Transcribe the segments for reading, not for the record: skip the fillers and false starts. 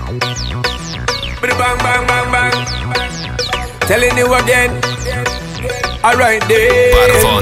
Bang, bang, bang, bang. Telling you again. Alright, then.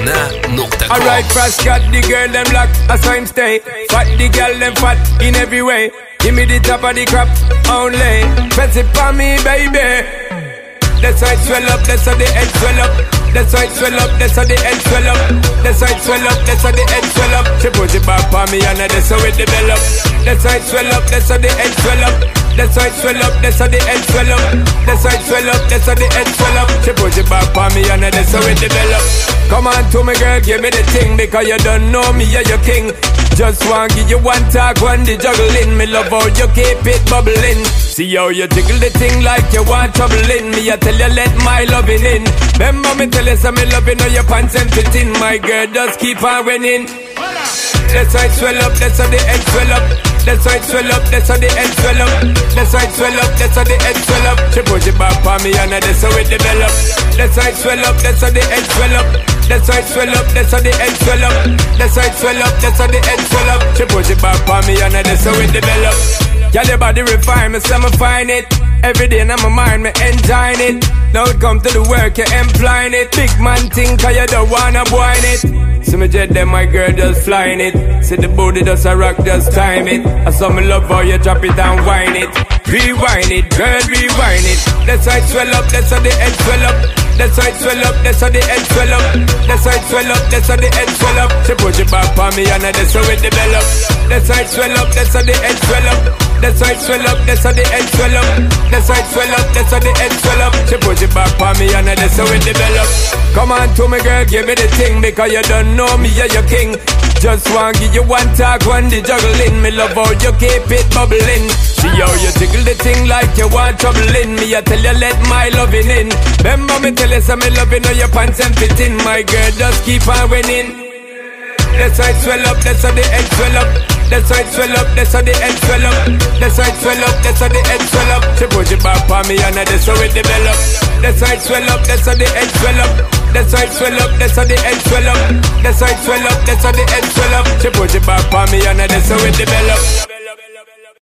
Alright, fast got the girl them lock, as I'm stay. Fat the girl them fat in every way. Give me the top of the crop only. Press it for me, baby. That's how it swell up, that's how the head swell up. That's how it swell up, that's how the head swell up. That's how it swell up, that's how the head swell up. She put it back for me and that's how it develop. That's how it swell up, that's how the head swell up. That's how it swell up, that's how the head swell up. That's how it swell up, that's how the head swell up. She put it back for me and that's how it develop. Come on to me girl, give me the thing, because you don't know me, you're your king. Just want give you one talk, one the juggling. Me love how you keep it bubbling. See how you jiggle the thing like you want trouble in. Me I tell you let my loving in. Remember me tell you some me loving how your pants and fit in. My girl just keep on winning. That's how it swell up, that's how the head swell up. That's how it swell up, that's how the head swell up. That's how it swell up, that's how the head swell up. She push it back for me and that's how it develop. That's how it swell up, that's how the head swell up. That's how it swell up, that's how the head swell up. That's how it swell up, that's how the head swell up. She push it back for me and that's how it develop. Girl, your body refine me, so me find it. Every day in my mind, me enjoying it. Now it come to the work, you implying it. Big man think you don't wanna whine it. So me jet them, my girl just flying it. See the booty does a rock, just time it. I saw me love how you drop it and whine it. Rewind it, girl, rewind it. That's how it swell up, that's how the head swell up. That's how it swell up, that's how the head swell up. That's how it swell up, that's how the head swell up. She push it back for me and that's how it develop. That's how it swell up, that's how the head swell up. That's how it swell up, that's how the head swell up. That's how it swell up, that's how the head swell up. She push it back for me and that's how it develop. Come on to me girl, give me the thing, because you don't know me, you're your king. Just want give you one talk, one the juggling. Me love how you keep it bubbling. See how you jiggle the thing like you want trouble in. Me I tell you let my loving in. Remember me tell you some me loving how your pants and fit in. My girl just keep on winning. That's how it swell up, that's how the head swell up. That's how it swell up, that's how the head swell up. That's how it swell up, that's how the head swell up. She push it back for me and that's how it develop. That's how it swell up, that's how the head swell up. That's how it swell up, that's how the head swell up. That's how it swell up, that's how the head swell up. She push it back for me and that's how it develop.